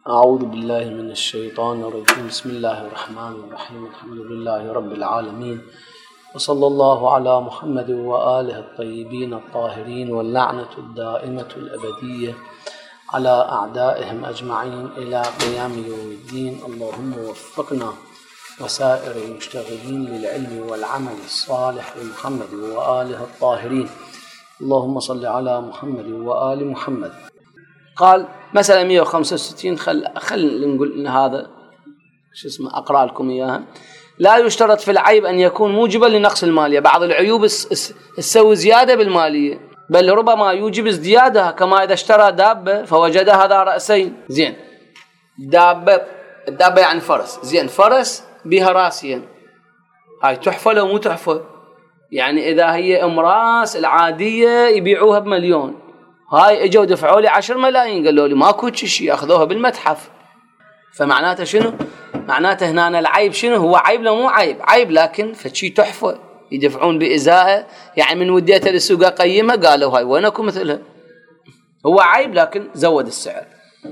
أعوذ بالله من الشيطان الرجيم. بسم الله الرحمن الرحيم. الحمد لله رب العالمين، وصلى الله على محمد وآله الطيبين الطاهرين، واللعنة الدائمة الأبدية على أعدائهم أجمعين إلى قيام يوم الدين. اللهم وفقنا وسائر المشتغلين للعلم والعمل الصالح لمحمد وآله الطاهرين. اللهم صل على محمد وآل محمد. قال مسألة 165. خل نقول إن هذا أقرأ لكم إياها. لا يشترط في العيب أن يكون موجبا لنقص المالية. بعض العيوب تسوي زيادة بالمالية، بل ربما يوجب ازديادها، كما إذا اشترى دابة فوجد هذا رأسين. زين، الدابة يعني فرس، زين فرس بها راسين، هاي تحفة لو مو تحفة؟ يعني إذا هي راس العادية يبيعوها ب1,000,000، هاي اجوا دفعوا لي 10 ملايين، قالوا لي ماكو شيء، اخذوها بالمتحف. فمعناته شنو؟ معناته هنا العيب شنو؟ هو عيب لو مو عيب؟ عيب لكن فشي تحفة يدفعون بإزاءه. يعني من وديتها للسوق قيمها قالوا هاي وينكم مثلها. هو عيب لكن زود السعر.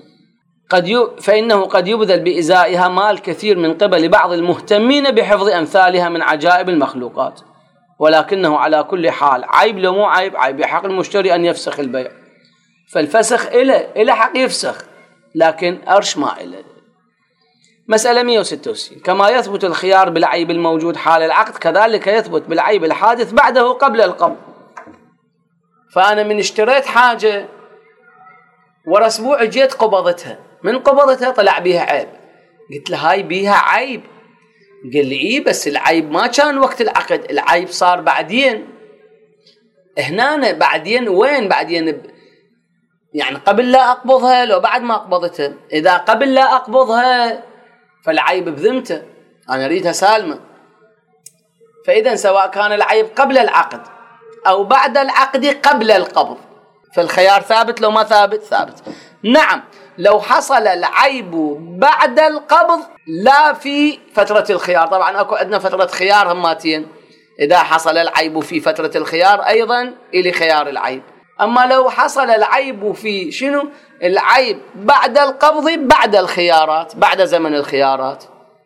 فإنه قد يبذل بإزائها مال كثير من قبل بعض المهتمين بحفظ أمثالها من عجائب المخلوقات، ولكنه على كل حال عيب لو مو عيب؟ عيب يحق المشتري أن يفسخ البيع. فالفسخ إله حق يفسخ، لكن أرش ما إله. مسألة 166. كما يثبت الخيار بالعيب الموجود حال العقد، كذلك يثبت بالعيب الحادث بعده قبل القبض. فأنا من اشتريت حاجة ورا أسبوع جيت قبضتها، من قبضتها طلع بيها عيب، قلت له هاي بيها عيب. قال لي إيه بس العيب ما كان وقت العقد، العيب صار بعدين. هنا بعدين وين؟ بعدين يعني قبل لا أقبضها لو بعد ما أقبضتها؟ إذا قبل لا أقبضها فالعيب بذمته، أنا أريدها سالمة. فإذا سواء كان العيب قبل العقد أو بعد العقد قبل القبض، فالخيار ثابت لو ما ثابت؟ ثابت. نعم، لو حصل العيب بعد القبض لا في فترة الخيار، طبعا أكو عندنا فترة خيار هماتين، إذا حصل العيب في فترة الخيار أيضا إلي خيار العيب. أما لو حصل العيب في شنو؟ العيب بعد القبض بعد الخيارات، بعد زمن الخيارات،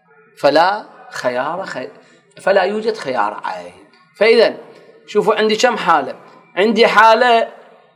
فلا يوجد خيار عيب. فإذا شوفوا عندي كم حالة. عندي حالة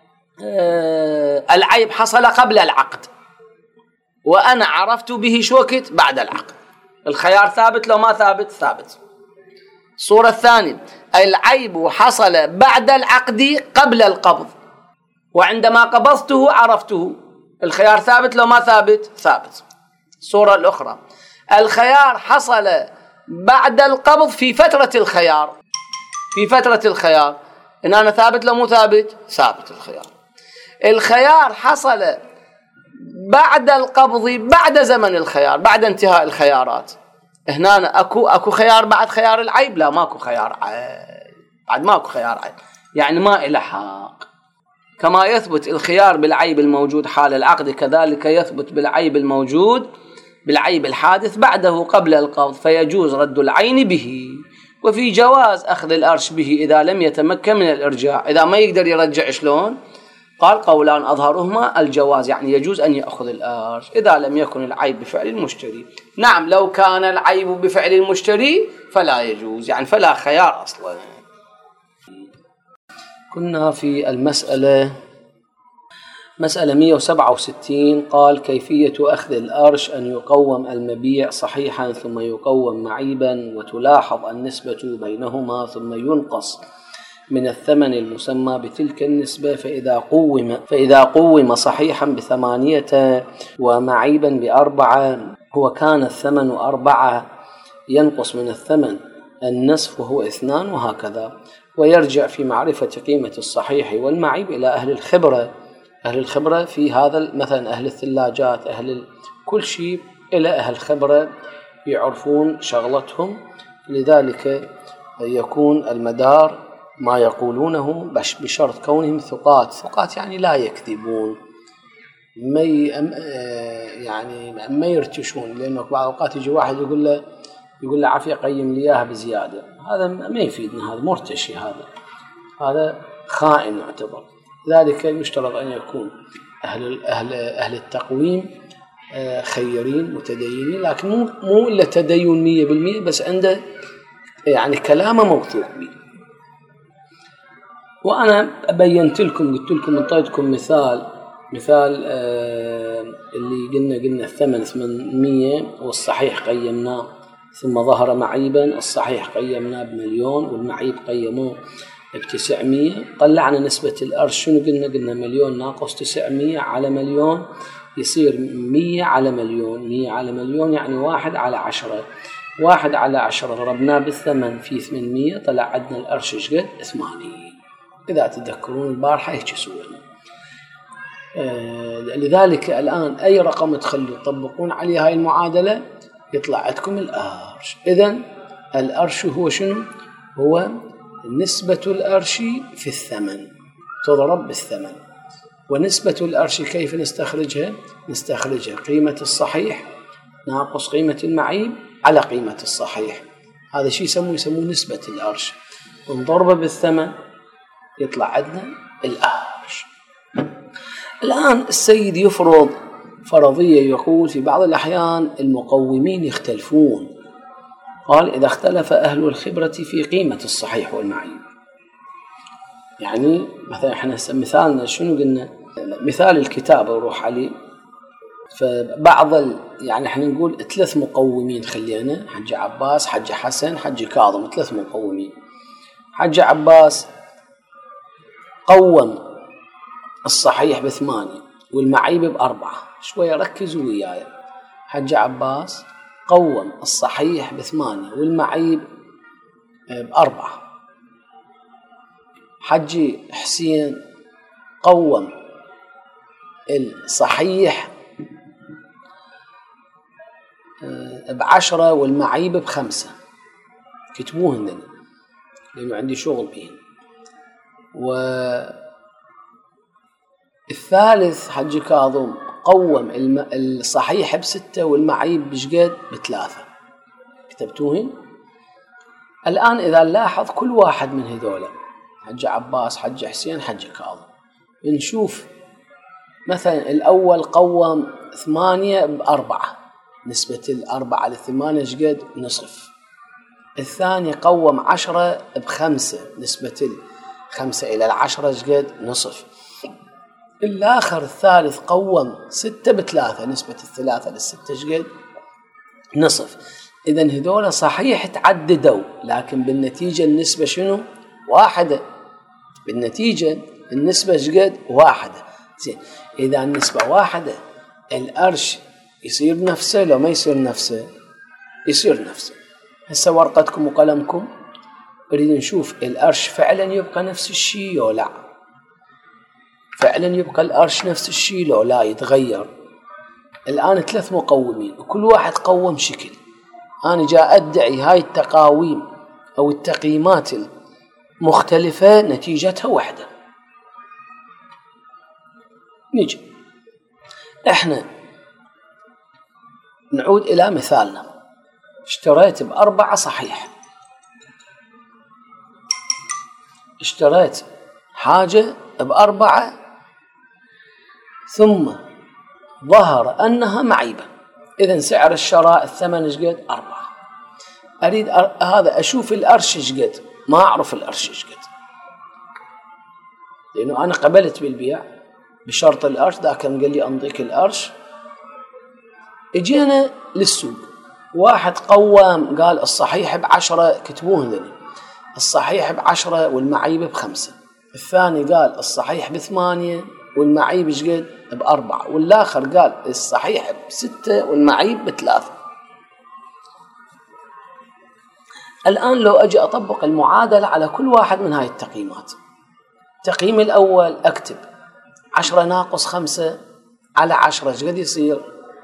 العيب حصل قبل العقد وأنا عرفت به شو وقت؟ بعد العقد. الخيار ثابت لو ما ثابت؟ ثابت. الصورة الثانية، العيب حصل بعد العقد قبل القبض، وعندما قبضته عرفته، الخيار ثابت لو ما ثابت؟ ثابت. الصورة الأخرى، الخيار حصل بعد القبض في فترة الخيار، في فترة الخيار، إن أنا ثابت لو مو ثابت؟ ثابت الخيار. الخيار حصل بعد القبض بعد زمن الخيار، بعد انتهاء الخيارات، هنا أكو خيار بعد خيار العيب؟ لا، ماكو خيار عيب، بعد ماكو خيار عيب، يعني ما إله حق. كما يثبت الخيار بالعيب الموجود حال العقد، كذلك يثبت بالعيب الموجود بالعيب الحادث بعده قبل القبض، فيجوز رد العين به، وفي جواز أخذ الأرش به إذا لم يتمكن من الإرجاع. إذا ما يقدر يرجع شلون؟ قال قولان أظهرهما الجواز، يعني يجوز أن يأخذ الأرش إذا لم يكن العيب بفعل المشتري. نعم، لو كان العيب بفعل المشتري فلا يجوز، يعني فلا خيار أصلا. كنا في المسألة 167. قال كيفية أخذ الأرش أن يقوم المبيع صحيحا ثم يقوم معيبا، وتلاحظ النسبة بينهما، ثم ينقص من الثمن المسمى بتلك النسبة، فإذا قوم صحيحا ب8 ومعيبا ب4، هو كان الثمن 4، ينقص من الثمن النصف وهو 2، وهكذا. ويرجع في معرفة قيمة الصحيح والمعيب إلى أهل الخبرة. أهل الخبرة في هذا، مثلا أهل الثلاجات، كل شيء إلى أهل الخبرة يعرفون شغلتهم، لذلك يكون المدار ما يقولونه بشرط كونهم ثقات، يعني لا يكذبون، ما يرتشون. لأنه بعض الأوقات يجي واحد يقول له عافية قيم لي إياها بزيادة، هذا ما يفيدنا، هذا مرتشي، هذا خائن يعتبر. ذلك يشترط أن يكون أهل التقويم خيرين متدينين، لكن مو إلا تدين 100%، بس عنده يعني كلامه موثوق به. وأنا بينت لكم، قلت لكم انطيتكم مثال اللي قلنا الثمن 800 والصحيح قيمناه، ثم ظهر معيبا، الصحيح قيمناه بمليون والمعيب قيموه ب900. طلعنا نسبة الأرش، شنو قلنا 1,000,000 ناقص 900 على مليون يصير 100 على مليون. 100 على مليون يعني 1/10. 1/10 ضربناه بالثمن في 800، طلع عندنا الأرش شقد 8. إذا تذكرون البارحة هيك سوينا. لذلك الآن أي رقم تطبقون عليه هاي المعادلة يطلع عندكم الأرش. إذن الأرش هو شنو؟ هو نسبة الأرش في الثمن تضرب بالثمن. ونسبة الأرش كيف نستخرجها؟ نستخرجها قيمة الصحيح ناقص قيمة المعيب على قيمة الصحيح. هذا شيء يسموه نسبة الأرش، ونضربه بالثمن يطلع عندنا الأرش. الآن السيد يفرض فرضية، يقول في بعض الأحيان المقومين يختلفون. قال إذا اختلف أهل الخبرة في قيمة الصحيح والمعيب، يعني مثلا احنا مثالنا شنو قلنا؟ مثال الكتابة وروح عليه. فبعض يعني احنا نقول 3 مقومين، خلينا حج عباس، حج حسن، حج كاظم، 3 مقومين. حج عباس قوم الصحيح ب8 والمعيب ب4. شوية ركزوا وياي. حج عباس قوم الصحيح ب8 والمعيب ب4. حج حسين قوم الصحيح ب10 والمعيب ب5. كتبوهن لأنه عندي شغل بهن. والثالث حج كاظم قوم الصحيح ب6 والمعيب بشقد ب3. كتبتوهن؟ الآن إذا نلاحظ كل واحد من هذولا، حج عباس، حج حسين، حج كاظم، نشوف مثلا الأول قوم 8 ب4، نسبة 4 على 8 شقد؟ نصف. الثاني قوم 10 ب5، نسبة 5 إلى 10 شقد؟ نصف. الآخر الثالث قوم 6 ب3، نسبة 3 للستة شقد؟ نصف. إذن هذول صحيح تعددوا، لكن بالنتيجة النسبة شنو؟ واحدة. بالنتيجة النسبة شقد؟ واحدة. زين، إذا النسبة واحدة الأرش يصير نفسه لو ما يصير نفسه؟ يصير نفسه. هسه ورقتكم وقلمكم، أريد نشوف الأرش فعلا يبقى نفس الشيء لو لا. فعلا يبقى الأرش نفس الشيء لو لا يتغير. الآن 3 مقومين وكل واحد قوم شكل. أنا جاء أدعي هاي التقاويم أو التقييمات المختلفة نتيجتها واحدة. نجي إحنا نعود إلى مثالنا. اشتريت ب4 صحيح، اشتريت حاجة ب4 ثم ظهر أنها معيبة. إذن سعر الشراء الثمن شقد؟ 4. أريد هذا أشوف الأرش شقد؟ ما أعرف الأرش شقد، لأنه أنا قبلت بالبيع بشرط الأرش. ذاك قال لي أمضيك الأرش. اجينا للسوق، واحد قوام قال الصحيح ب10، كتبوه ذني الصحيح ب10 والمعيب ب5. الثاني قال الصحيح ب8 والمعيب شقد؟ ب4. والآخر قال الصحيح ب6 والمعيب ب3. الآن لو أجي أطبق المعادلة على كل واحد من هاي التقييمات، التقييم الأول أكتب 10 ناقص 5 على 10 شقد يصير؟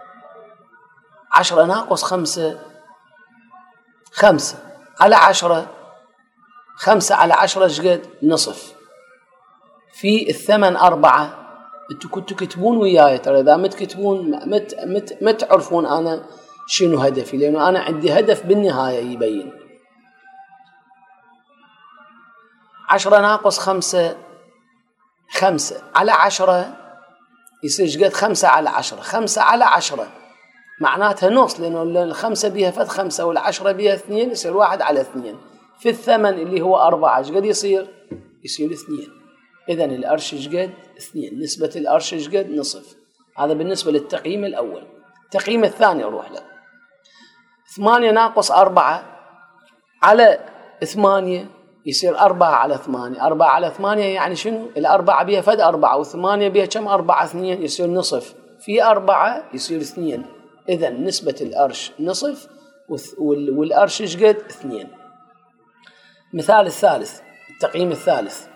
10 ناقص 5 5 على 10. 5 على 10 شقد؟ نصف. في الثمن 4. انتوا كنتوا كتبون وياي، ترى اذا متكتبون ما تعرفون انا شنو هدفي، لانه انا عندي هدف بالنهايه يبين. 10 ناقص 5 5 على 10 يصير قد 5/10. 5/10 معناتها نص، لأنه الخمسة بيها فد 5 والعشرة بيها 2، يصير 1/2. في الثمن اللي هو 4 قد يصير 2. إذن الأرش قد 2. نسبة الأرش قد نصف. هذا بالنسبة للتقييم الأول. التقييم الثاني أروح له. 8 ناقص 4 على 8 يصير 4/8. 4/8 يعني شنو؟ 4 بيها فد 4 و8 بيها كم؟ 4/2 يصير نصف. في 4 يصير 2. إذن نسبة الأرش نصف والأرش قد 2. مثال الثالث، التقييم الثالث.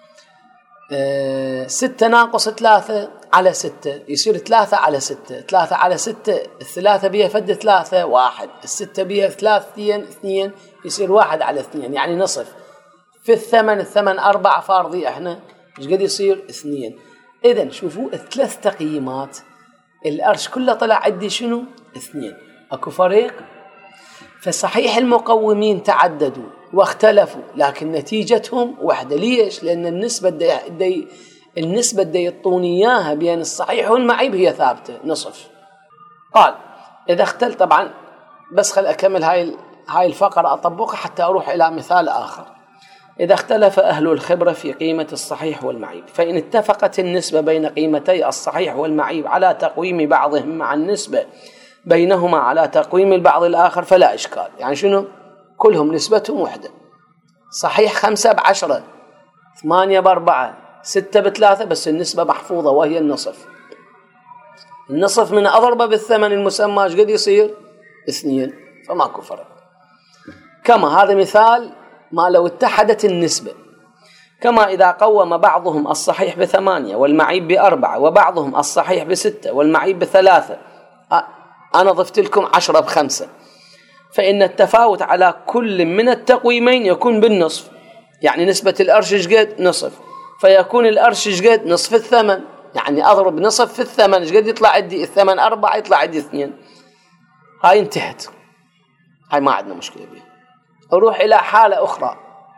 6 ناقص 3 على 6 يصير 3/6. 3/6 الثلاثة بيها فد 3 1. الستة بيها 3 2 يصير 1/2 يعني نصف. في الثمن 4 فارضي احنا ايش قد يصير 2. اذا شوفوا الثلاث تقييمات الأرش كله طلع عندي شنو 2. اكو فريق. فصحيح المقومين تعددوا واختلفوا لكن نتيجتهم واحدة. ليش؟ لأن النسبة دي يعطوني إياها بين الصحيح والمعيب هي ثابتة نصف. قال إذا اختل، طبعا بس خل أكمل هاي الفقرة أطبقها حتى أروح إلى مثال آخر. إذا اختلف أهل الخبرة في قيمة الصحيح والمعيب، فإن اتفقت النسبة بين قيمتي الصحيح والمعيب على تقويم بعضهم مع النسبة بينهما على تقويم البعض الآخر فلا إشكال. يعني شنو؟ كلهم نسبتهم وحدة. صحيح 5/10، 8/4، 6/3، بس النسبة محفوظة وهي النصف. النصف من أضربه بالثمن المسمى قد يصير 2. فماكو فرق. كما هذا مثال ما لو اتحدت النسبة. كما إذا قوم بعضهم الصحيح ب8 والمعيب ب4 وبعضهم الصحيح ب6 والمعيب ب3، أنا ضفت لكم 10 ب5، فإن التفاوت على كل من التقويمين يكون بالنصف. يعني نسبة الأرش قد نصف، فيكون الأرش قد نصف الثمن. يعني أضرب نصف في الثمن قد يطلع عندي الثمن 4 يطلع عندي 2. هاي انتهت، هاي ما عندنا مشكلة بها. أروح إلى حالة أخرى.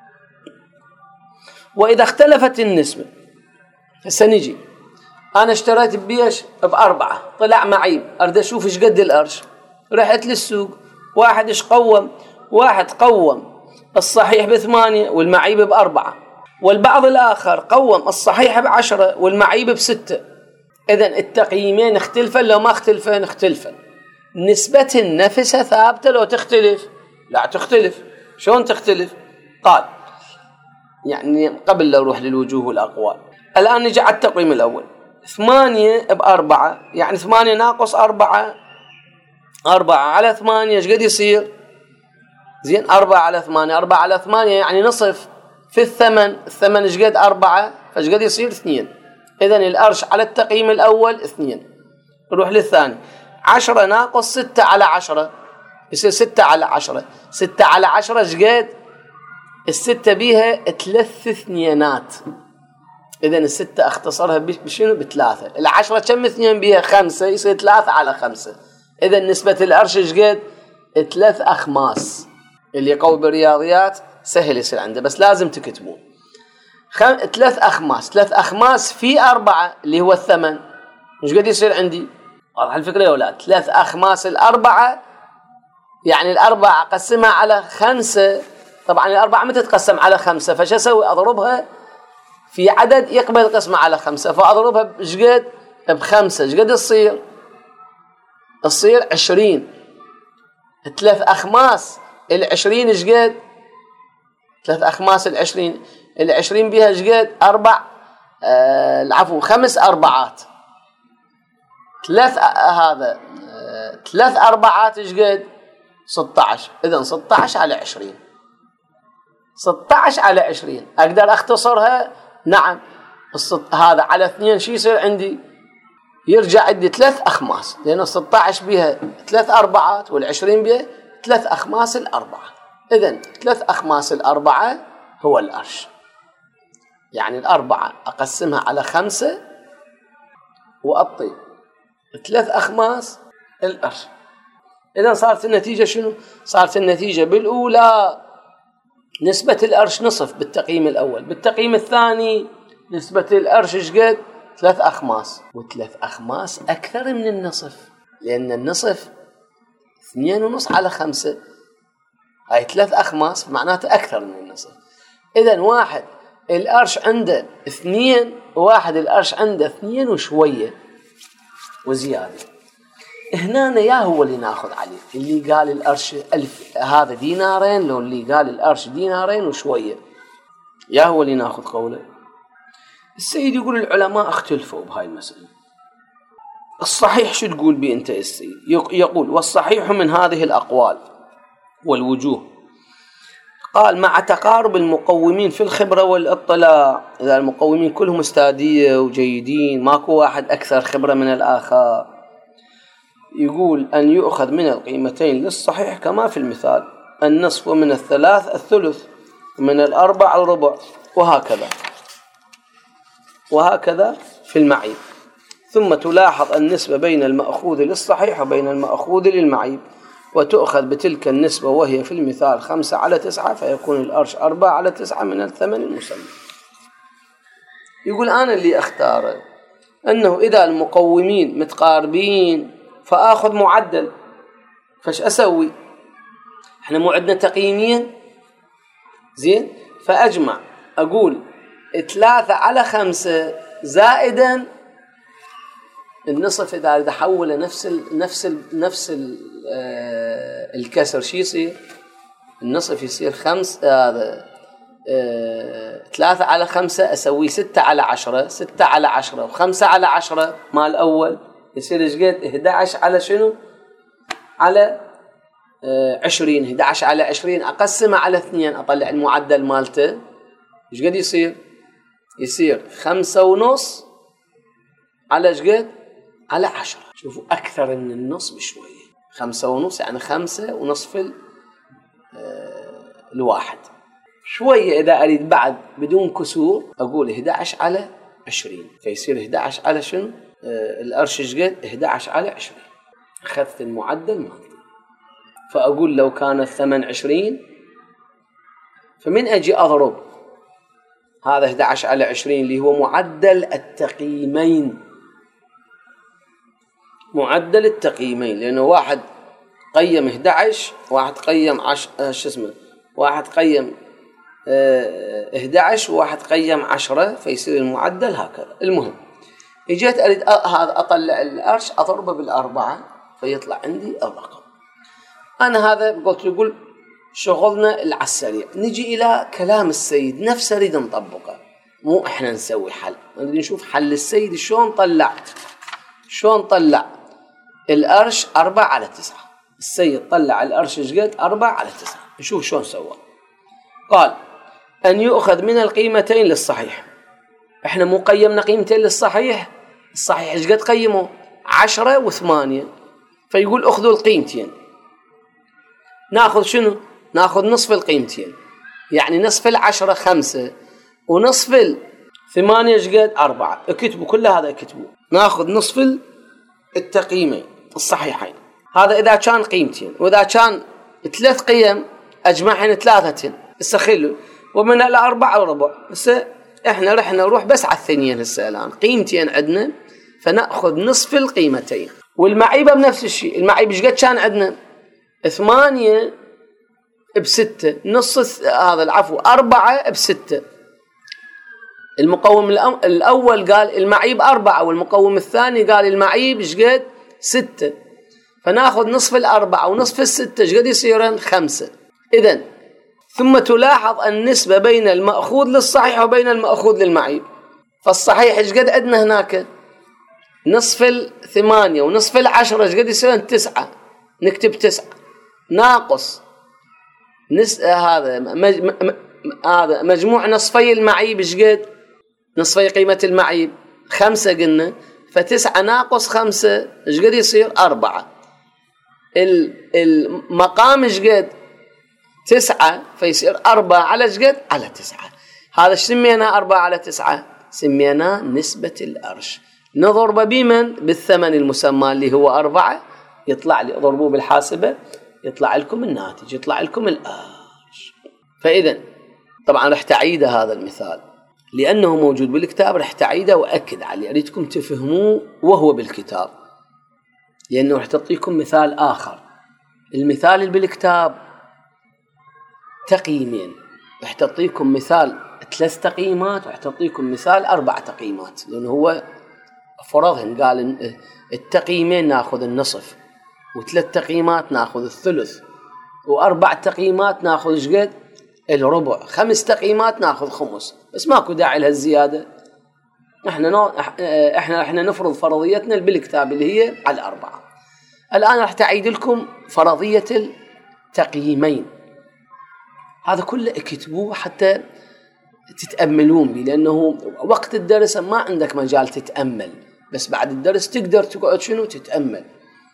وإذا اختلفت النسبة، سنجي أنا اشتريت بيش ب4 طلع معيب، أريد أشوف إيش قد الأرش. رحت للسوق، واحد إيش قوم؟ واحد قوم الصحيح ب8 والمعيب ب4، والبعض الآخر قوم الصحيح ب10 والمعيب ب6. إذن التقييمين اختلفا. لو ما اختلفان اختلفا. نسبة النفسة ثابتة لو تختلف؟ لا تختلف. شلون تختلف؟ قال يعني قبل لا أروح للوجوه والأقوال، الآن نجي على التقويم الأول. 8/4 يعني 8 ناقص 4 على 8 ايش قد يصير؟ زين 4/8. 4/8 يعني نصف. في الثمن ايش قد 4 فايش قد يصير 2. إذن الأرش على التقييم الأول 2. نروح للثاني. 10 ناقص 6 على 10 يصير 6/10. 6/10 ايش قد؟ الستة بيها 3 اثنينات. إذن الستة اختصرها بشنو؟ ب3. 10 كم 2 بيها 5 يصير 3/5. إذن نسبة الأرش ايش قد؟ 3 أخماس. اللي يقوي بالرياضيات سهل يصير عنده، بس لازم تكتبون 3 أخماس. 3 أخماس في 4 اللي هو الثمن ايش قد يصير عندي؟ واضح الفكرة يا أولاد؟ 3 أخماس 4 يعني 4 أقسمها على 5. طبعا 4 متى تتقسم على 5؟ فش أسوي؟ أضربها في عدد يقبل القسمة على 5، فأضربها ايش قد؟ ب5 ايش قد تصير؟ تصير 20. 3 أخماس 20 ايش قد؟ 3 أخماس 20 بيها ايش قد؟ 5 أربعات. 3 أربعات ايش قد؟ 16. إذن 16 على 20. 16 على 20 أقدر أختصرها؟ نعم. هذا على 2 شو يصير عندي؟ يرجع عندي 3 أخماس، لأن 16 بيها 3 أربعات وال20 بيها 3 أخماس 4. إذن 3 أخماس 4 هو الأرش. يعني 4 أقسمها على 5 وأعطي 3 أخماس الأرش. إذن صارت النتيجة شنو؟ صارت النتيجة بالأولى نسبة الأرش نصف بالتقييم الأول. بالتقييم الثاني نسبة الأرش ايش قد؟ 3 أخماس، و3 أخماس أكثر من النصف، لأن النصف 2.5 على 5، هاي 3 أخماس معناته أكثر من النصف. إذن واحد القرش عنده 2، وواحد القرش عنده 2 وشوية وزيادة. هنا يا هو اللي ناخذ عليه، اللي قال القرش 1000 هذا دينارين، لو اللي قال القرش دينارين وشوية، يا هو اللي ناخذ قوله. السيد يقول العلماء اختلفوا بهاي المسألة. الصحيح شو تقول بي أنت السيد؟ يقول والصحيح من هذه الأقوال والوجوه، قال مع تقارب المقومين في الخبرة والاطلاع، إذا المقومين كلهم استادية وجيدين، ماكو واحد أكثر خبرة من الآخر، يقول أن يؤخذ من القيمتين للصحيح كما في المثال، النصف ومن 3 الثلث، ومن 4 الربع، وهكذا في المعيب. ثم تلاحظ النسبة بين المأخوذ للصحيح وبين المأخوذ للمعيب، وتؤخذ بتلك النسبة وهي في المثال 5 على 9، فيكون القرش 4 على 9 من الثمن المسمى. يقول أنا اللي أختاره أنه إذا المقومين متقاربين فآخذ معدل. فاش أسوي؟ احنا مو عندنا تقييمين زين، فأجمع أقول 3 على 5 زائدا النصف. إذا أحول نفس الكسر شي يصير؟ النصف يصير 5، هذا 3 على 5 أسوي 6 على 10، 6 على 10 و5 على 10 مال الأول يصير ايش قد؟ 11 على شنو؟ على 20. 11 على 20 أقسمه على 2 أطلع المعدل مالته، ايش قد يصير؟ يصير 5.5 على ايش قد؟ على 10. شوفوا أكثر من النص بشوية، 5.5 يعني 5 ونصف الواحد شوية. إذا أريد بعد بدون كسور أقول 11 على 20، فيصير 11 على شنو؟ القرش ايش قد؟ 11 على 20. أخذت المعدل مالته، فأقول لو كان الثمن 20، فمن أجي أضرب هذا 11 على 20 اللي هو معدل التقييمين، معدل التقييمين، لأنه واحد قيم 11، واحد قيم واحد قيم 11 وواحد قيم 10، فيصير المعدل هكذا. المهم اجيت اريد هذا اطلع القرش اضربه بالأربعة فيطلع عندي الرقم. انا هذا قلت يقول شغلنا على السريع. نجي الى كلام السيد نفسه نريد نطبقه، مو احنا نسوي حل، نريد نشوف حل السيد شلون طلع القرش 4 على 9. السيد طلع القرش ايش قد؟ 4 على 9. نشوف شلون سوى. قال أن يؤخذ من القيمتين للصحيح. احنا مو قيمنا قيمتين للصحيح؟ الصحيح ايش قد قيمه؟ 10 و8. فيقول اخذوا القيمتين. ناخذ شنو؟ ناخذ نصف القيمتين، يعني نصف 10 5 ونصف 8 ايش قد؟ 4. اكتبوا كل هذا اكتبوا. ناخذ نصف التقييمين الصحيحين، هذا إذا كان قيمتين، وإذا كان 3 قيم أجمعهن 3 استخلوا، ومن 4 وربع. هسه احنا رحنا نروح بس على الثانيين. هسه الآن قيمتين عندنا، فنأخذ نصف القيمتين. والمعيبة بنفس الشيء. المعيب ايش قد كان عندنا؟ 8 ب6 نص هذا العفو 4 ب6. المقوم الأول قال المعيب 4، والمقوم الثاني قال المعيب ايش قد؟ 6. فناخذ نصف 4 ونصف 6 ايش قد يصيرن؟ 5. إذن ثم تلاحظ النسبة بين المأخوذ للصحيح وبين المأخوذ للمعيب. فالصحيح ايش قد عندنا هناك؟ نصف 8 ونصف 10 ايش قد يصيرن؟ 9. نكتب 9 ناقص هذا مجموع نصفي المعيب ايش قد؟ نصفي قيمة المعيب 5 قلنا، ف9 ناقص 5 ايش قد يصير؟ 4. المقام ايش قد؟ 9، فيصير 4 على ايش قد؟ على 9. هذا ايش سميناه 4 على 9؟ سميناه نسبة القرش. نضرب بمن؟ بالثمن المسمى اللي هو 4. يطلع لي، اضربوه بالحاسبة يطلع لكم الناتج، يطلع لكم القرش. فإذا طبعا رح تعيد هذا المثال. لأنه موجود بالكتاب رح تعيده وأكد عليه، أريدكم تفهموه وهو بالكتاب، لأنه رح تعطيكم مثال آخر. المثال اللي بالكتاب تقييمين، رح تعطيكم مثال 3 تقييمات، رح تعطيكم مثال 4 تقييمات، لأنه هو فرضهم قال التقييمين ناخذ النصف، و3 تقييمات ناخذ الثلث، و4 تقييمات ناخذ شقد الربع، 5 تقييمات ناخذ خمس، بس ماكو داعي لهالزيادة. احنا نفرض فرضيتنا بالكتاب اللي هي على 4. الآن راح تعيد لكم فرضية التقييمين، هذا كله اكتبوه حتى تتأملون به، لأنه وقت الدرس ما عندك مجال تتأمل، بس بعد الدرس تقدر تقعد شنو تتأمل.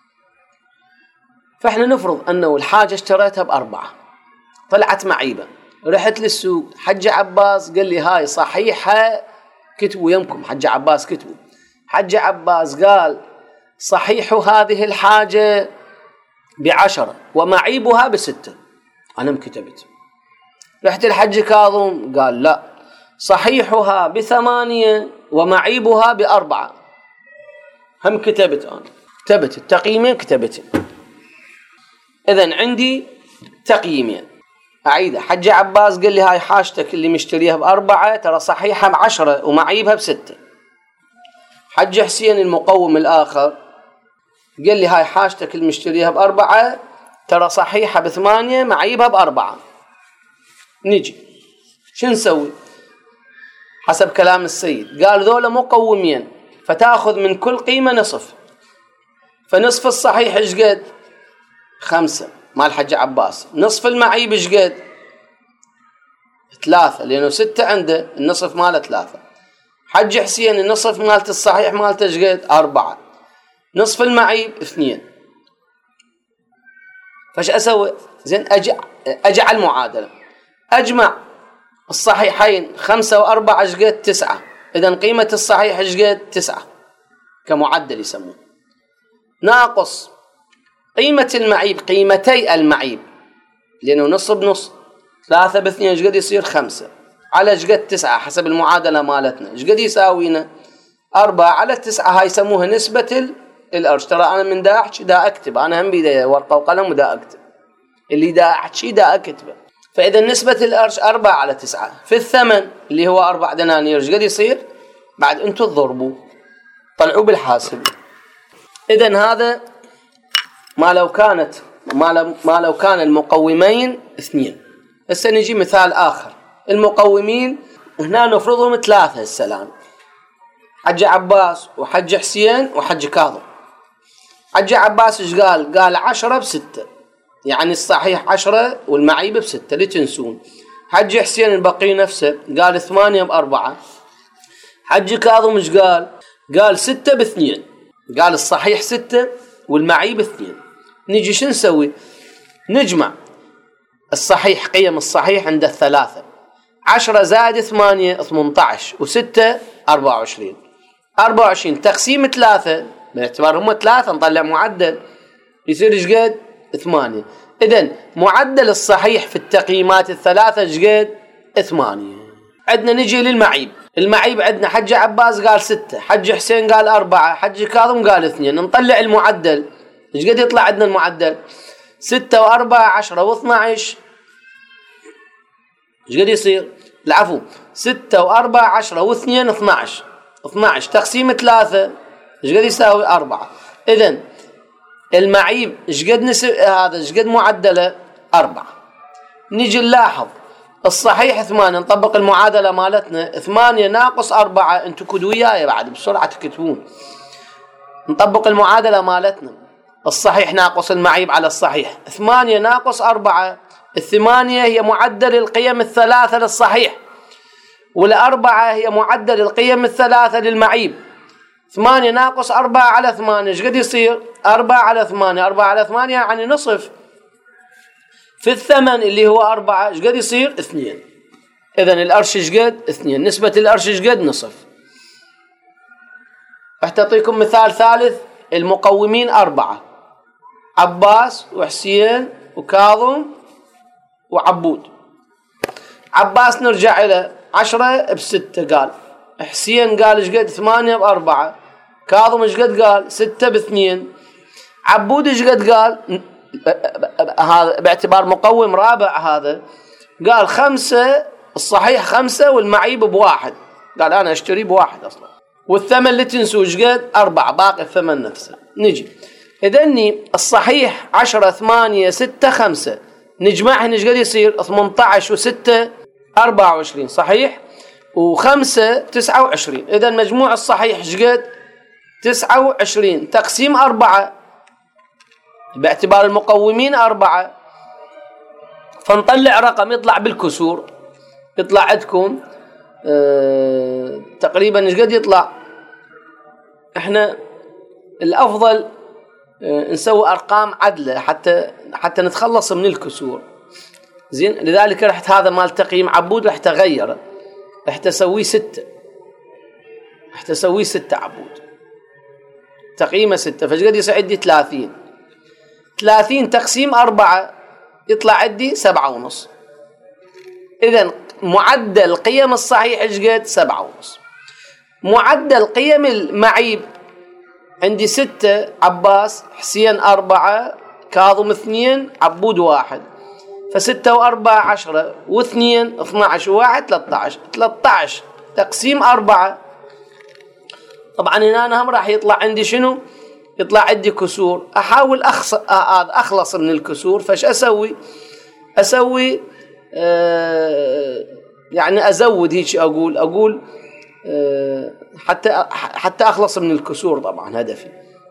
فاحنا نفرض أنه الحاجة اشتريتها ب4، طلعت معيبة، رحت للسوق، حج عباس قال لي هاي صحيحة، كتبوا يمكم حج عباس كتبوا، حج عباس قال صحيح هذه الحاجة ب10 ومعيبها ب6، أنا مكتبت. رحت الحج كاظم قال لا صحيحها ب8 ومعيبها ب4، هم كتبت، أنا كتبت التقييمين كتبت. إذن عندي تقييمين، أعيده. حج عباس قال لي هاي حاجتك اللي مشتريها ب4 ترى صحيحة ب10 ومعيبها ب6. حج حسين المقوم الآخر قال لي هاي حاجتك اللي مشتريها ب4 ترى صحيحة ب8 معيبها ب4. نجي شو نسوي حسب كلام السيد؟ قال ذولا مقومين، فتأخذ من كل قيمة نصف، فنصف الصحيح ايش قد؟ 5 مال حج عباس، نصف المعيب ايش قد؟ 3 لأنه 6 عنده، النصف ماله 3. حج حسين النصف مالته الصحيح مالته ايش قد؟ 4، نصف المعيب 2. فايش اسوي؟ زين اجعل معادلة، اجمع الصحيحين 5 و4 ايش قد؟ 9. اذا قيمة الصحيح ايش قد؟ 9 كمعدل يسموه، ناقص قيمة المعيب، قيمتي المعيب، لأنه نص بنص، 3 ب2 ايش قد يصير؟ 5 على ايش قد 9 حسب المعادلة مالتنا ايش قد يساوينا؟ 4 على 9. هاي يسموها نسبة الأرش. ترى أنا من دا أحكي دا أكتب، أنا هم بيدي ورقة وقلم ودا أكتب، اللي دا أحكي دا أكتبه. فإذا نسبة الأرش 4 على 9 في الثمن اللي هو 4 دنانير ايش قد يصير؟ بعد أنتوا تضربوا طلعوا بالحاسب. إذن هذا ما لو كان المقومين 2. هسه نجي مثال آخر، المقومين هنا نفرضهم 3 السلام، حج عباس وحج حسين وحج كاظم. حج عباس ايش قال؟ قال 10 ب6، يعني الصحيح 10 والمعيب ب6 لتنسون. حج حسين البقي نفسه قال 8 ب4. حج كاظم ايش قال؟ قال 6 ب2، قال الصحيح 6 والمعيب 2. نجي شو نسوي؟ نجمع الصحيح، قيم الصحيح عند 3، 10 زائد 8 18 و6 24. 24 تقسيم 3 باعتبار هم 3 نطلع معدل يصير ايش قد؟ 8. اذن معدل الصحيح في التقييمات ال3 ايش قد؟ 8. عندنا نجي للمعيب، المعيب عندنا حج عباس قال 6، حج حسين قال 4، حج كاظم قال 2. نطلع المعدل ايش قد يطلع عندنا المعدل؟ 6 و4 10 و12 ايش قد يصير؟ العفو 6 و4 10 و2 12. 12 تقسيم 3 ايش قد يساوي؟ 4. اذن المعيب ايش قد هذا ايش قد معدله؟ 4. نيجي نلاحظ الصحيح 8، نطبق المعادله مالتنا 8 ناقص 4، انتم كدوا وياي بعد بسرعه تكتبون. نطبق المعادله مالتنا، الصحيح ناقص المعيب على الصحيح، 8 ناقص 4، 8 هي معدل القيم ال3 للصحيح، وال4 هي معدل القيم ال3 للمعيب. 8 ناقص 4 على 8 ايش قد يصير؟ 4 على 8، 4 على 8 يعني نصف، في الثمن اللي هو 4 ايش قد يصير؟ 2. اذن الأرش ايش قد؟ 2. نسبة الأرش ايش قد؟ نصف. راح تعطيكم مثال ثالث، المقومين 4، عباس وحسين وكاظم وعبود. عباس نرجع له، 10 ب6 قال. حسين قال ايش قد؟ 8 ب4. كاظم ايش قد قال؟ 6 ب2. عبود ايش قد قال؟ هذا باعتبار مقوم رابع، هذا قال 5 الصحيح 5 والمعيب ب1. قال انا اشتري ب1 اصلا، والثمن اللي تنسوا ايش قد؟ 4، باقي الثمن نفسه. نجي اذني الصحيح 10 8 6 5 نجمعهن ايش قد يصير؟ 18 و6 24 صحيح، و5 29. اذا مجموع الصحيح ايش قد؟ 29 تقسيم 4 باعتبار المقومين 4. فنطلع رقم يطلع بالكسور، يطلع عندكم تقريبا ايش قد يطلع؟ احنا الافضل نسوي ارقام عدله حتى نتخلص من الكسور. زين، لذلك رحت هذا مال تقييم عبود رحت اغيره، رحت اسويه 6. رحت اسويه 6 عبود، تقييمه 6. فايش قد يصير عندي؟ 30. 30 تقسيم 4 يطلع عندي 7.5. اذا معدل قيم الصحيح ايش قد؟ 7.5. معدل قيم المعيب عندي 6 عباس، حسين 4، كاظم 2، عبود 1. ف6 و4 10 و2 12 و1 13. 13 تقسيم 4. طبعا هنا أنا هم راح يطلع عندي شنو؟ يطلع عندي كسور. أحاول أخلص من الكسور. فايش أسوي؟ أسوي يعني أزود هيك أقول حتى أخلص من الكسور. طبعا هدفي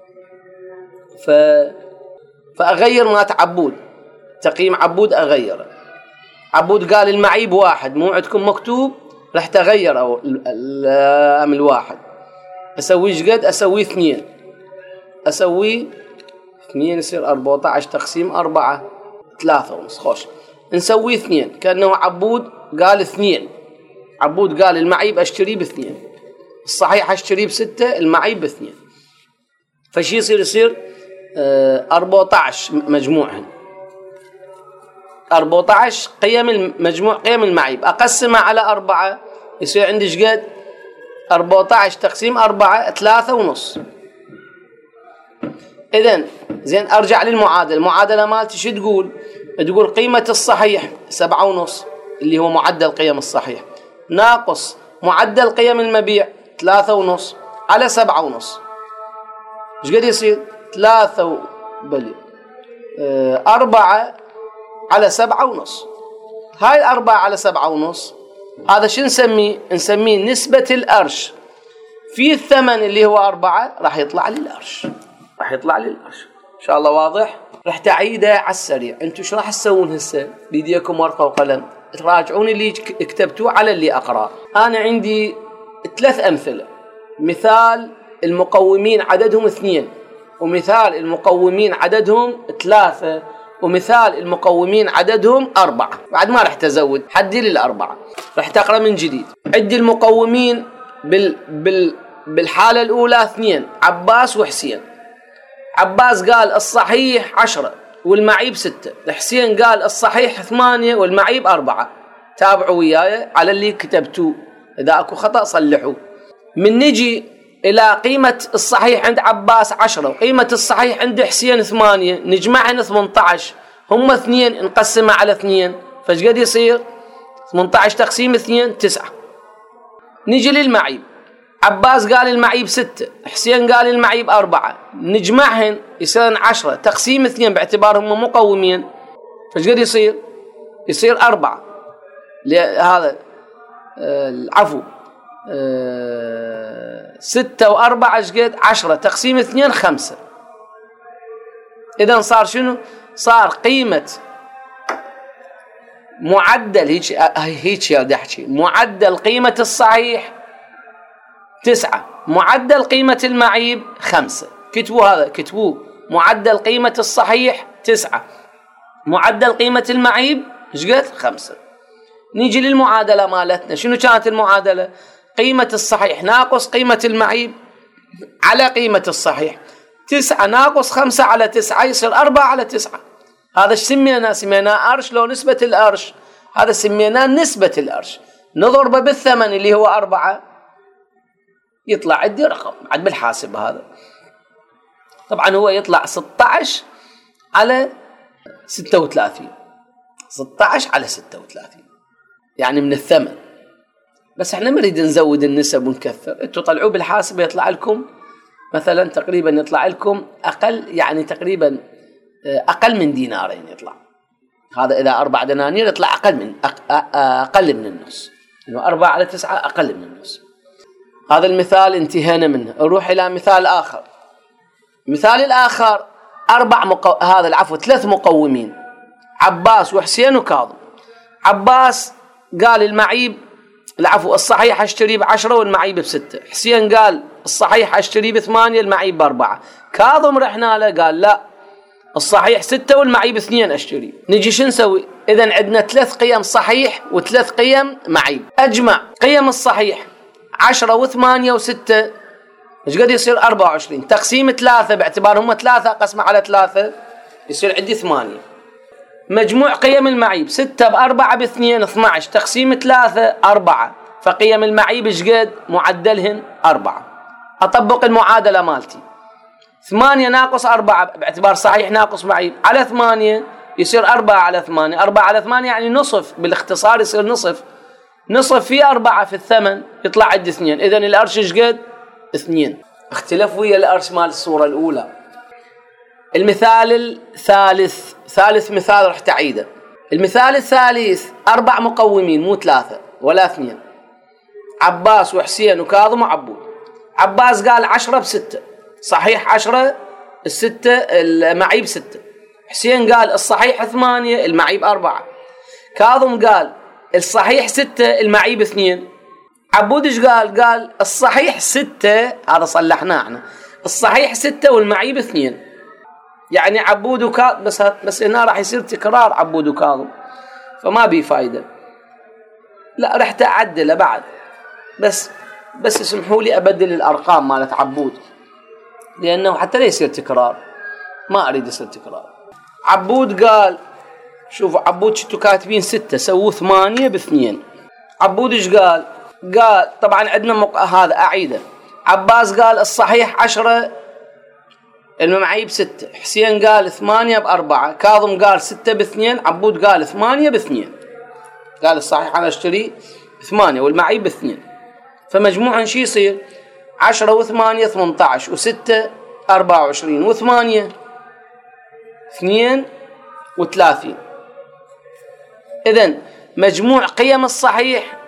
فأغير مات عبود، تقييم عبود أغيره. عبود قال المعيب 1، مو عندكم مكتوب، رح تغير من 1. أسوي ايش قد؟ أسوي 2. أسوي 2 يصير 14 تقسيم 4 3.5. خوش نسوي 2 كأنه عبود قال 2. عبود قال المعيب أشتري ب2، الصحيح أشتري ب6، المعيب ب2. فشي يصير 14 مجموعهن. 14 مجموع قيم المعيب أقسمها على 4 يصير عندي ايش قد؟ 14 تقسيم 4 3.5. إذن زين أرجع للمعادلة. المعادلة مالتي شو تقول؟ تقول قيمة الصحيح 7.5 اللي هو معدل قيم الصحيح، ناقص معدل قيم المبيع 3.5 على 7.5. ايش قد يصير؟ 4 على 7.5. هاي 4 على 7.5 هذا شو نسميه؟ نسميه نسبة القرش في الثمن اللي هو 4. راح يطلع لي القرش، راح يطلع لي القرش. ان شاء الله واضح؟ راح تعيدها على السريع. انتم شو راح تسوون هسه؟ بيديكم ورقة وقلم تراجعون اللي كتبتوه على اللي أقرأ. أنا عندي 3 أمثلة. مثال المقومين عددهم 2، ومثال المقومين عددهم 3، ومثال المقومين عددهم 4. بعد ما رح تزود، حدي لي 4. رح تقرأ من جديد. عندي المقومين بالحالة الأولى 2 عباس وحسين. عباس قال الصحيح 10 والمعيب 6. حسين قال الصحيح 8 والمعيب 4. تابعوا وياي على اللي كتبتوه، إذا أكو خطأ صلحوا. من نجي إلى قيمة الصحيح عند عباس 10 وقيمة الصحيح عند حسين 8، نجمعهن 18. هم 2 نقسمها على 2، فايش قد يصير؟ 18 تقسيم 2 9. نجي للمعيب. عباس قال المعيب 6، حسين قال المعيب 4، نجمعهن يصير 10 تقسيم 2 باعتبارهم مقومين. فايش قد يصير؟ يصير 4. هذا العفو 6 و4 ايش قد؟ 10 تقسيم 2 5. إذا صار شنو؟ صار قيمة معدل هيك يا دحشي، معدل قيمة الصحيح 9، معدل قيمة المعيب 5. كتبوا هذا، كتبوا معدل قيمة الصحيح 9، معدل قيمة المعيب ايش قد؟ 5. نيجي للمعادلة مالتنا. شنو كانت المعادلة؟ قيمة الصحيح ناقص قيمة المعيب على قيمة الصحيح. 9 ناقص 5 على 9 يصير 4 على 9. هذا ايش سميناه؟ سميناه أرش. لو نسبة الأرش هذا سميناه نسبة الأرش. نضربه بالثمن اللي هو 4 يطلع عندي رقم عاد بالحاسب هذا. طبعا هو يطلع 16 على 36. 16 على 36 يعني من الثمن. بس احنا نريد نزود النسب ونكثر. انتوا طلعوا بالحاسب يطلع لكم مثلا تقريبا يطلع لكم اقل، يعني تقريبا اقل من دينارين يطلع. هذا اذا 4 دنانير يطلع اقل من النص. انه 4 على 9 اقل من النص. هذا المثال انتهينا منه. نروح الى مثال اخر. مثال الاخر 3 مقومين، عباس وحسين وكاظم. عباس قال المعيب الصحيح اشتري ب10 والمعيب ب6. حسين قال الصحيح اشتري ب8 المعيب ب4. كاظم رحنا له قال لا الصحيح 6 والمعيب 2 اشتري. نجي شو نسوي؟ اذا عندنا 3 قيم صحيح و3 قيم معيب. اجمع قيم الصحيح 10 و8 و6 ايش قد يصير؟ 24. تقسيم 3 باعتبار هم 3 قسمه على 3 يصير عندي 8. مجموع قيم المعيب 6 ب4 ب2 12. تقسيم 3 4. فقيم المعيب ايش قد؟ معدلهن 4. اطبق المعادله مالتي 8 ناقص 4 باعتبار صحيح ناقص معيب على 8 يصير 4 على 8. 4 على 8 يعني نصف، بالاختصار يصير نصف في 4 في الثمن يطلع عندي 2. اذا الارش ايش قد؟ 2. اختلف ويا الارش مال الصوره الاولى. المثال الثالث، ثالث مثال رح تعيده. المثال الثالث 4 مقومين مو 3 ولا 2، عباس وحسين وكاظم وعبود. عباس قال 10 ب6 صحيح 10 ال6 المعيب 6. حسين قال الصحيح 8 المعيب 4. كاظم قال الصحيح 6 المعيب 2. عبود ايش قال؟ قال الصحيح 6، هذا صلحناه احنا، الصحيح 6 والمعيب 2. يعني عبود وكاظم بس هنا راح يصير تكرار عبود وكاظم فما بي فايده. لا رح تعدله بعد، بس اسمحوا لي ابدل الارقام مالت عبود لانه حتى لا يصير تكرار، ما اريد يصير تكرار. عبود قال شوفوا عبود شتوا كاتبين 6 سووا 8 ب2. عبود ايش قال؟ قال طبعا عندنا هذا اعيده. عباس قال الصحيح 10 المعيب 6. حسين قال 8 ب4. كاظم قال 6 ب2. عبود قال 8 ب2. قال الصحيح انا اشتري 8 والمعيب ب2. فمجموعا شي يصير 10 و8 18 و6 24 و8 32. إذن مجموع قيم الصحيح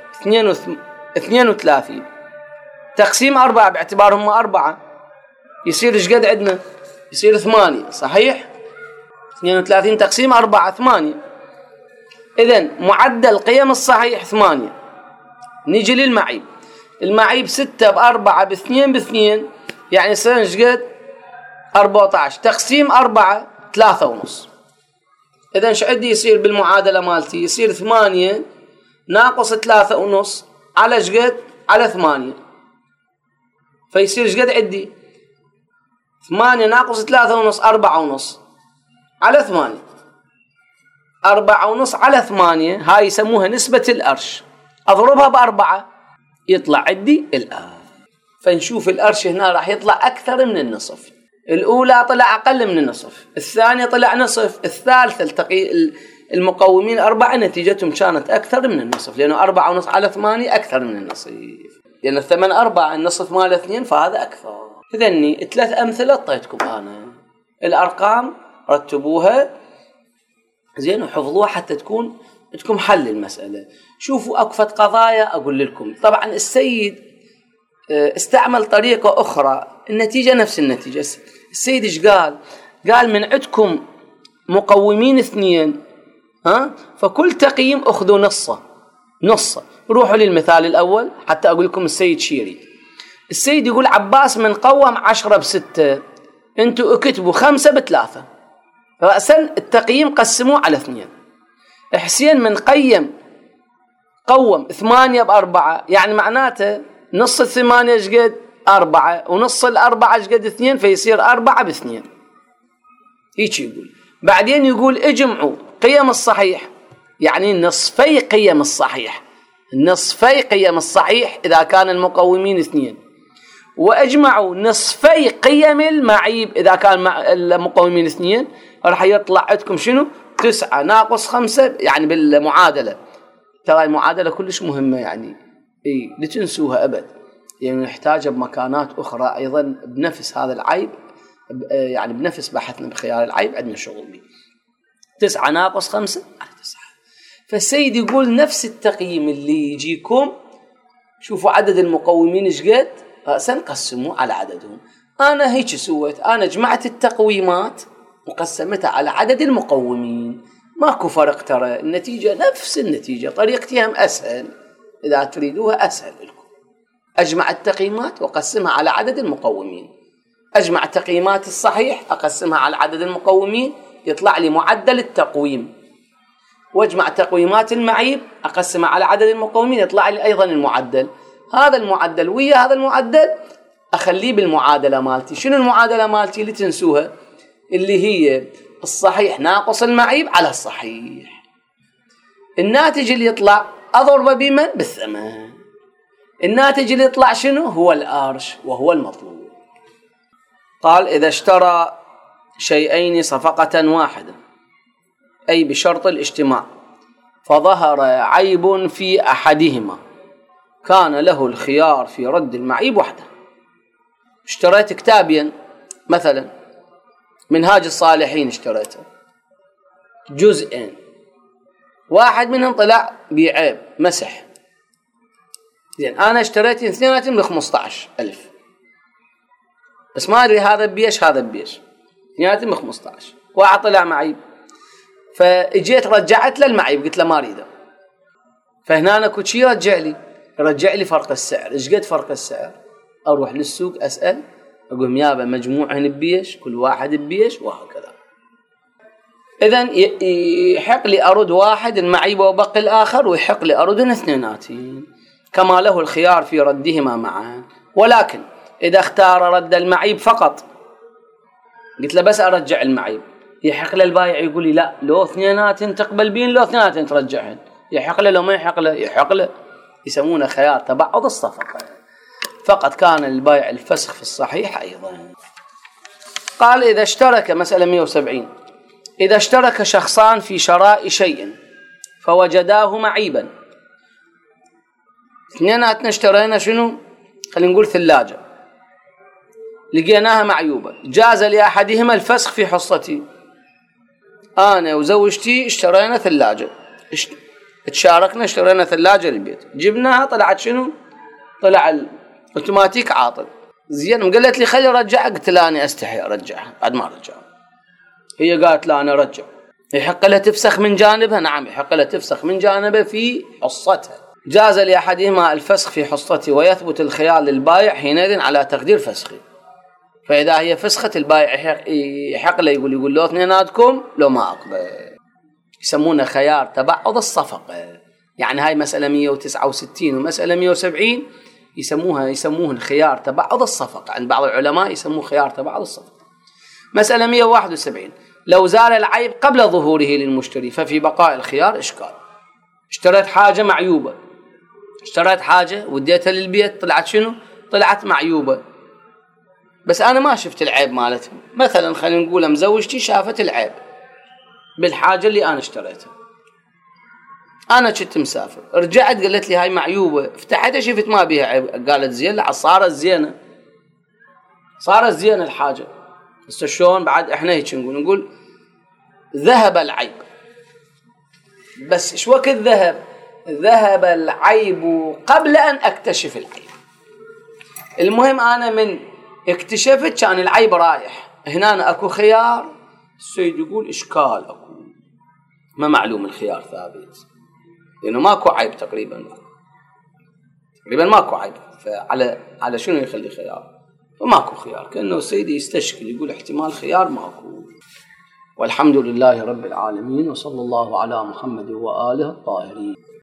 32. تقسيم 4 باعتبارهم 4 يصير ايش قد عندنا؟ يصير 8 صحيح. 32 تقسيم 4 8. إذن معدل قيم الصحيح 8. نيجي للمعيب. المعيب 6 ب4 ب2 يعني يصير ايش قد؟ 14. تقسيم 4 3.5. إذن شو عندي يصير بالمعادلة مالتي؟ يصير 8 ناقص 3.5 على ايش قد؟ على 8. فيصير ايش قد عندي؟ 8 ناقص 3.5 4.5 على 8. 4.5 على 8 هاي يسموها نسبة الأرش. أضربها ب4 يطلع عندي الآن. فنشوف الأرش هنا راح يطلع أكثر من النصف. الأولى طلع أقل من النصف، الثانية طلع نصف، الثالثة التقي المقومين 4 نتيجتهم كانت أكثر من النصف، لأنه 4.5 على 8 أكثر من النصف، لأن الثمن 4 النصف ماله 2 فهذا أكثر. إذني 3 أمثلة أعطيتكم أنا. الأرقام رتبوها زين وحفظوها حتى تكون عندكم حل المسألة. شوفوا أكفة قضايا أقول لكم. طبعا السيد استعمل طريقة أخرى، النتيجة نفس النتيجة. السيد إيش قال؟ قال من عندكم مقومين 2 فكل تقييم أخذوا نصه. روحوا للمثال الأول حتى أقول لكم السيد شو يريد. السيد يقول عباس من قوم 10 ب6، أنتوا اكتبوا 5 ب3. رأسا التقييم قسموه على 2. حسين من قوم 8 ب4، يعني معناته نص 8 ايش قد؟ 4 ونص 4 ايش قد؟ 2، فيصير 4 ب2. هيك يقول. بعدين يقول اجمعوا قيم الصحيح، يعني نصفي قيم الصحيح نصفي قيم الصحيح إذا كان المقومين 2، وأجمعوا نصفي قيم المعيب إذا كان المقومين 2، راح يطلع عندكم شنو؟ 9 ناقص 5 يعني بالمعادلة. ترى المعادلة كلش مهمة يعني لا تنسوها أبد، يعني نحتاجها بمكانات أخرى أيضا بنفس هذا العيب، يعني بنفس بحثنا بخيار العيب عندنا شغل به. 9 ناقص 5 على 9. فالسيد يقول نفس التقييم اللي يجيكم، شوفوا عدد المقومين ايش قد، رأسا قسموا على عددهم. أنا هيك سويت، أنا جمعت التقويمات وقسمتها على عدد المقومين، ماكو فرق، ترى النتيجة نفس النتيجة، طريقتي هم أسهل، إذا تريدوها أسهل لكم. أجمع التقييمات وأقسمها على عدد المقومين، أجمع التقييمات الصحيح أقسمها على عدد المقومين يطلع لي معدل التقويم، واجمع تقويمات المعيب أقسمها على عدد المقومين يطلع لي أيضا المعدل. هذا المعدل ويا هذا المعدل أخليه بالمعادلة مالتي. شنو المعادلة مالتي اللي تنسوها؟ اللي هي الصحيح ناقص المعيب على الصحيح. الناتج اللي يطلع أضربه بمن؟ بالثمن. الناتج اللي يطلع شنو؟ هو الأرش وهو المطلوب. قال إذا اشترى شيئين صفقة واحدة، أي بشرط الاجتماع، فظهر عيب في أحدهما كان له الخيار في رد المعيب وحده. اشتريت كتابين مثلا، منهاج الصالحين اشتريته جزئين، واحد منهم طلع بعيب مسح، زين أنا اشتريت اثنيناتهم ب15,000، بس ما أدري هذا بيش هذا بيش، اثنيناتهم ب15، واحد طلع معيب، فاجيت رجعت له المعيب قلت له ما أريده، فهنا أنا كنت شي رجع لي فرق السعر. ايش قد فرق السعر؟ أروح للسوق أسأل أقول يابا مجموعهن بيش، كل واحد بيش، وهكذا. إذن يحق لي أرد واحد المعيب وبقي الآخر، ويحق لي أردن اثنيناتين كما له الخيار في ردهما معا. ولكن إذا اختار رد المعيب فقط، قلت له بس أرجع المعيب، يحق له البايع يقول لي لا، لو اثنيناتين تقبل بين، لو اثنيناتين ترجعهن، يحق له لو ما يحق له؟ يحق له. يسمونه خيار تبعض الصفقة. فقط كان البائع الفسخ في الصحيح أيضا. قال إذا اشترك، مسألة 170، إذا اشترك شخصان في شراء شيء فوجداه معيبا، اثنيناتنا اشترينا شنو؟ خلينا نقول ثلاجة، لقيناها معيوبة، جاز لأحدهما الفسخ في حصتي. أنا وزوجتي اشترينا ثلاجة، تشاركنا اشترينا ثلاجة للبيت، جبناها طلعت شنو؟ طلع اوتوماتيك عاطل. زين قالت لي خلي ارجعها، قلت لها انا استحي ارجعها، بعد ما رجعها. هي قالت لا انا ارجع. يحق لها تفسخ من جانبها؟ نعم يحق لها تفسخ من جانبها في حصتها. جاز لاحدهما الفسخ في حصته ويثبت الخيار للبائع حينئذ على تقدير فسخه. فاذا هي فسخت البائع يحق له يقول له اثنيناتكم لو ما اقبل. يسمونه خيار تبعض الصفقة. يعني هاي مسألة 169 ومسألة 170 يسموهن خيار تبعض الصفقة، عند بعض العلماء يسموه خيار تبعض الصفقة. مسألة 171 لو زال العيب قبل ظهوره للمشتري ففي بقاء الخيار إشكال. اشتريت حاجة معيوبة، اشتريت حاجة وديتها للبيت طلعت شنو؟ طلعت معيوبة، بس أنا ما شفت العيب مالتها. مثلا خلينا نقول مزوجتي شافت العيب بالحاجة اللي أنا اشتريتها، أنا كنت مسافر، رجعت قالت لي هاي معيوبة، فتحتها شفت ما بيها عيب، قالت زين، لا صارت زينة، صارت زينة الحاجة. بس شلون بعد احنا هيك نقول ذهب العيب، بس ايش وقت ذهب العيب قبل أن أكتشف العيب. المهم أنا من اكتشفت كان العيب رايح، هنا أنا أكو خيار، السيد يقول إشكال أكو، ما معلوم الخيار ثابت لأنه ماكو عيب تقريبا ماكو عيب، فعلى شنو يخلي خيار؟ فماكو خيار، كأنه السيد يستشكل يقول احتمال خيار ماكو. والحمد لله رب العالمين، وصلى الله على محمد وآله الطاهرين.